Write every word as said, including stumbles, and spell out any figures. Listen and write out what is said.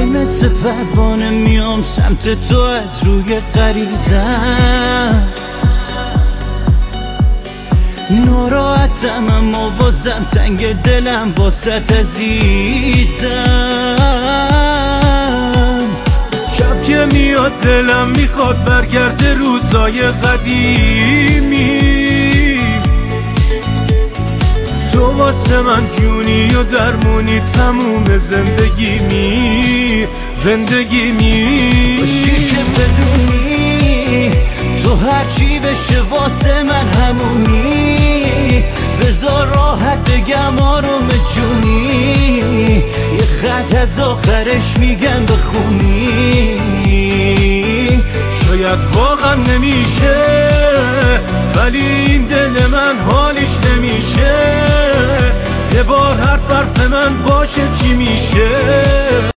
وای مثل پروانه میام سمت تو از روی غریزم، ناراحتم اما بازم تنگ دلم واسه عزیزم. شب که میاد دلم میخواد برگرده روزای قدیمی، تو واسه من جونی و درمونی تموم زندگیمی زندگیمی. باشی که بدونی تو هرچی بشه واسه من همونی، بذار راحت بگم آروم جونی، یه خط از آخرش میگم بخونی. شاید واقعا نمیشه ولی این دل من حالیش نمیشه، یه بار حرف حرف من باشه چی میشه.